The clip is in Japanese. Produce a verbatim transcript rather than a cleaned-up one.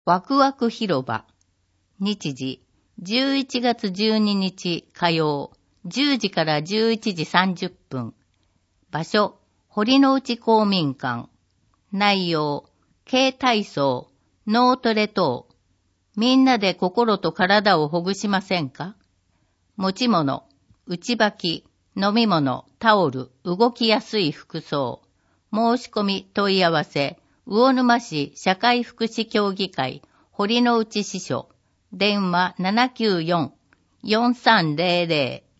ワクワク広場。日時、じゅういちがつじゅうににち火曜、じゅうじからじゅういちじさんじゅっぷん。場所、堀之内公民館。内容、軽体操、脳トレ等。みんなで心と体をほぐしませんか？持ち物、内履き、飲み物、タオル、動きやすい服装。申し込み問い合わせ、魚沼市社会福祉協議会、堀之内支所。電話 ななきゅうよん よんさんゼロゼロ